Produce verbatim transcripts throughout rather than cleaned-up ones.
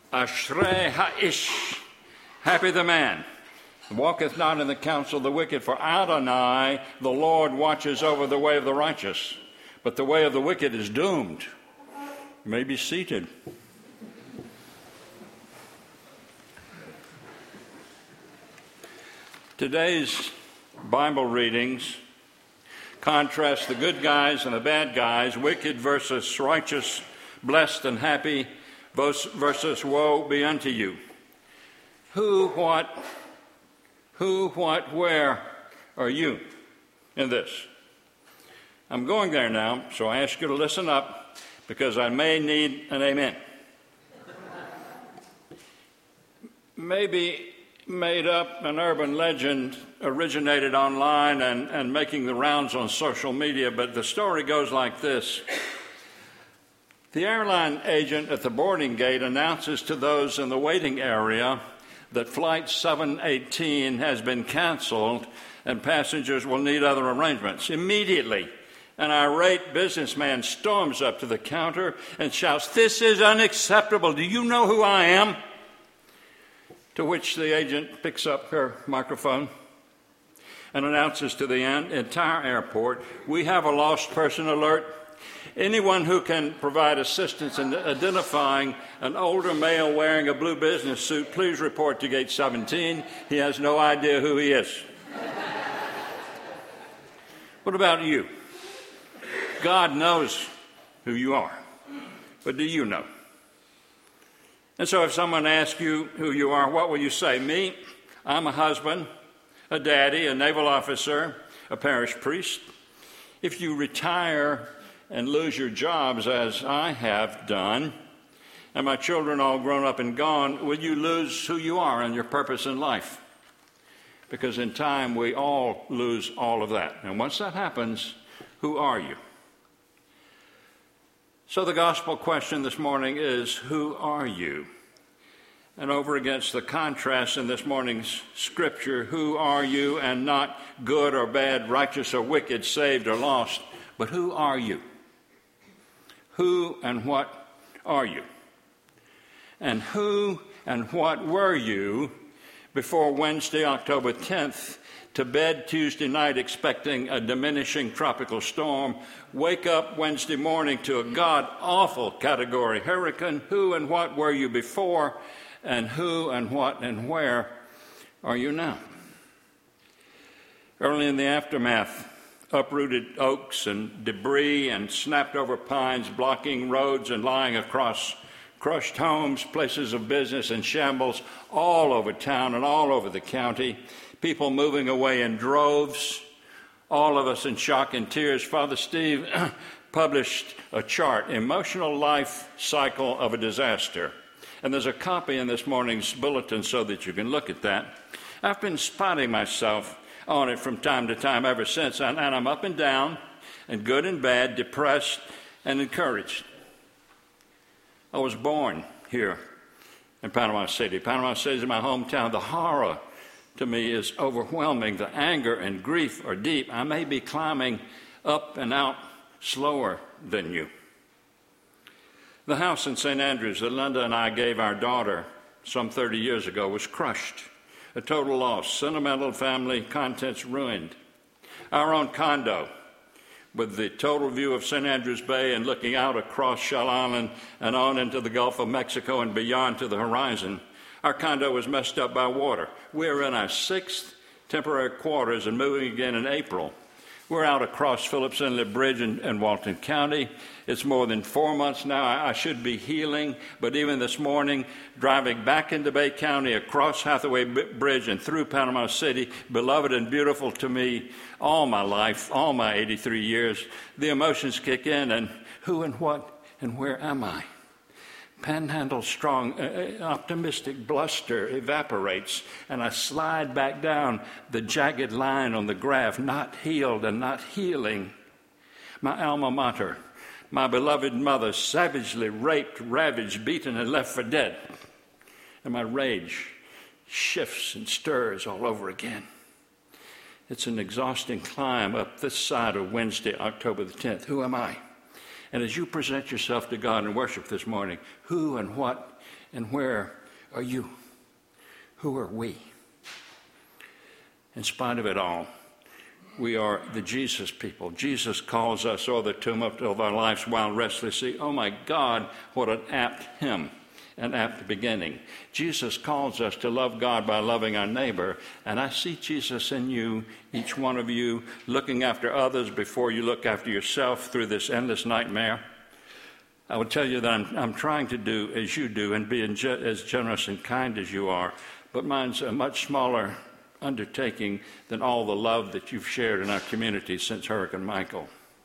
Ashrei ha'ish, happy the man, walketh not in the counsel of the wicked, for Adonai, the Lord, watches over the way of the righteous, but the way of the wicked is doomed. You may be seated. Today's Bible readings contrast the good guys and the bad guys, wicked versus righteous, blessed and happy versus woe be unto you. Who, what, who, what, where are you in this? I'm going there now, so I ask you to listen up because I may need an amen. Maybe made up an urban legend originated online and, and making the rounds on social media, but the story goes like this. The airline agent at the boarding gate announces to those in the waiting area that Flight seven eighteen has been canceled and passengers will need other arrangements. Immediately, an irate businessman storms up to the counter and shouts, "This is unacceptable. Do you know who I am?" To which the agent picks up her microphone and announces to the entire airport, "We have a lost person alert. Anyone who can provide assistance in identifying an older male wearing a blue business suit, please report to gate seventeen. He has no idea who he is." What about you? God knows who you are, but do you know? And so if someone asks you who you are, what will you say? Me, I'm a husband, a daddy, a naval officer, a parish priest. If you retire and lose your jobs, as I have done, and my children all grown up and gone, will you lose who you are and your purpose in life? Because in time, we all lose all of that. And once that happens, who are you? So the gospel question this morning is, who are you? And over against the contrast in this morning's scripture, who are you, and not good or bad, righteous or wicked, saved or lost, but who are you? Who and what are you? And who and what were you before Wednesday, October tenth, to bed Tuesday night expecting a diminishing tropical storm, wake up Wednesday morning to a god-awful category hurricane? Who and what were you before, and who and what and where are you now? Early in the aftermath, uprooted oaks and debris and snapped-over pines blocking roads and lying across crushed homes, places of business in shambles all over town and all over the county, people moving away in droves, all of us in shock and tears. Father Steve published a chart, Emotional Life Cycle of a Disaster. And there's a copy in this morning's bulletin so that you can look at that. I've been spotting myself on it from time to time ever since, and, and I'm up and down, and good and bad, depressed and encouraged. I was born here in Panama City. Panama City is my hometown. The horror to me is overwhelming. The anger and grief are deep. I may be climbing up and out slower than you. The house in Saint Andrews that Linda and I gave our daughter some thirty years ago was crushed. A total loss. Sentimental family contents ruined. Our own condo, with the total view of Saint Andrews Bay and looking out across Shell Island and on into the Gulf of Mexico and beyond to the horizon, our condo was messed up by water. We're in our sixth temporary quarters and moving again in April. We're out across Phillips Inlet Bridge in, in Walton County. It's more than four months now. I, I should be healing, but even this morning, driving back into Bay County, across Hathaway B- Bridge and through Panama City, beloved and beautiful to me all my life, all my eighty-three years, the emotions kick in, and who and what and where am I? Panhandle strong, uh, optimistic bluster evaporates, and I slide back down the jagged line on the graph, not healed and not healing. My alma mater, my beloved mother, savagely raped, ravaged, beaten, and left for dead. And my rage shifts and stirs all over again. It's an exhausting climb up this side of Wednesday, October the tenth. Who am I? And as you present yourself to God in worship this morning, who and what And where are you? Who are we? In spite of it all, we are the Jesus people. Jesus calls us, or the tumult of our life's wild restlessly. Oh my God, what an apt hymn, an apt beginning. Jesus calls us to love God by loving our neighbor. And I see Jesus in you, each one of you, looking after others before you look after yourself through this endless nightmare. I would tell you that I'm, I'm trying to do as you do and be as generous and kind as you are, but mine's a much smaller undertaking than all the love that you've shared in our community since Hurricane Michael.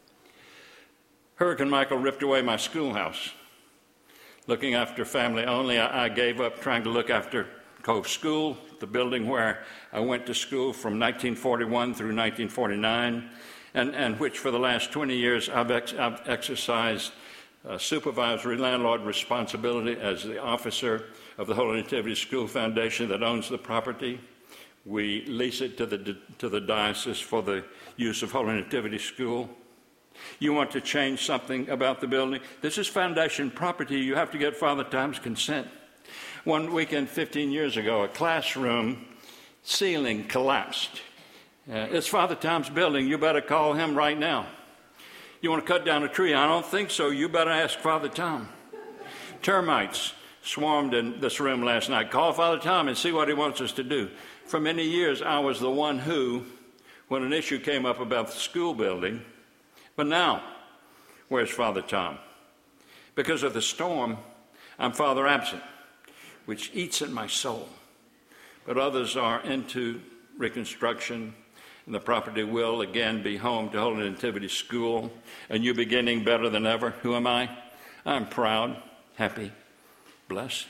Hurricane Michael ripped away my schoolhouse. Looking after family only, I, I gave up trying to look after Cove School, the building where I went to school from nineteen forty-one through nineteen forty-nine, and, and which for the last twenty years I've, ex- I've exercised uh, supervisory landlord responsibility as the officer of the Holy Nativity School Foundation that owns the property. We lease it to the, to the diocese for the use of Holy Nativity School. You want to change something about the building? This is foundation property. You have to get Father Tom's consent. One weekend fifteen years ago, a classroom ceiling collapsed. Uh, it's Father Tom's building. You better call him right now. You want to cut down a tree? I don't think so. You better ask Father Tom. Termites swarmed in this room last night. Call Father Tom and see what he wants us to do. For many years, I was the one who, when an issue came up about the school building, but now, where's Father Tom? Because of the storm, I'm Father absent, which eats at my soul. But others are into reconstruction, and the property will again be home to Holy Nativity School, a new beginning better than ever. Who am I? I'm proud, happy, blessed.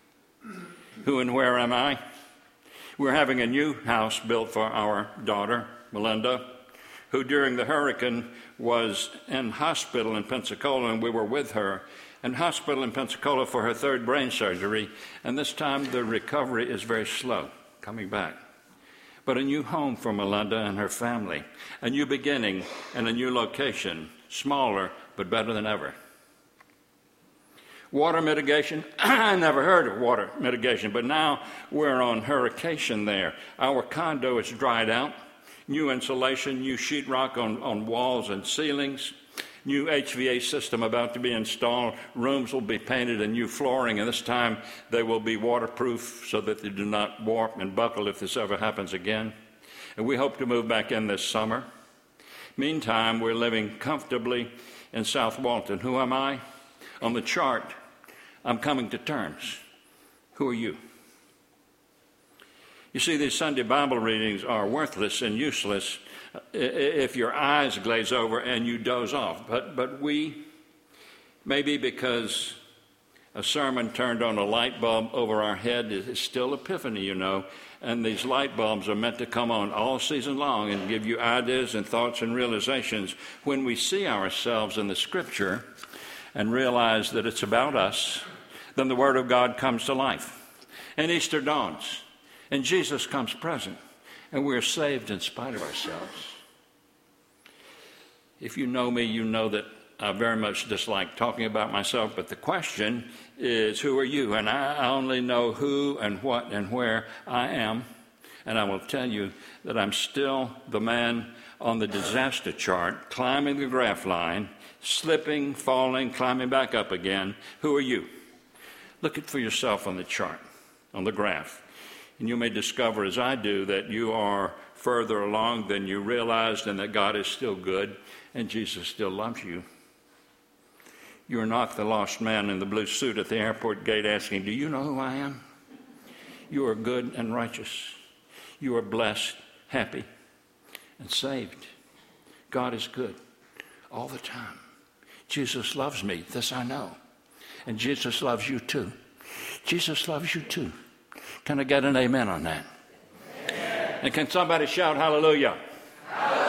Who and where am I? We're having a new house built for our daughter, Melinda, who during the hurricane was in hospital in Pensacola, and we were with her in hospital in Pensacola for her third brain surgery, and this time the recovery is very slow, coming back. But a new home for Melinda and her family, a new beginning and a new location, smaller but better than ever. Water mitigation, I never heard of water mitigation, but now we're on hurricane there. Our condo is dried out. New insulation, new sheetrock on, on walls and ceilings, new H V A system about to be installed. Rooms will be painted and new flooring, and this time they will be waterproof so that they do not warp and buckle if this ever happens again. And we hope to move back in this summer. Meantime, we're living comfortably in South Walton. Who am I? On the chart, I'm coming to terms. Who are you? You see, these Sunday Bible readings are worthless and useless if your eyes glaze over and you doze off. But, but we, maybe because a sermon turned on a light bulb over our head, is still Epiphany, you know, and these light bulbs are meant to come on all season long and give you ideas and thoughts and realizations. When we see ourselves in the Scripture and realize that it's about us, then the Word of God comes to life. And Easter dawns. And Jesus comes present, and we're saved in spite of ourselves. If you know me, you know that I very much dislike talking about myself, but the question is, who are you? And I only know who and what and where I am, and I will tell you that I'm still the man on the disaster chart, climbing the graph line, slipping, falling, climbing back up again. Who are you? Look at for yourself on the chart, on the graph. And you may discover, as I do, that you are further along than you realized and that God is still good and Jesus still loves you. You are not the lost man in the blue suit at the airport gate asking, do you know who I am? You are good and righteous. You are blessed, happy, and saved. God is good all the time. Jesus loves me. This I know. And Jesus loves you too. Jesus loves you too. Can I get an amen on that? Amen. And can somebody shout hallelujah? Hallelujah.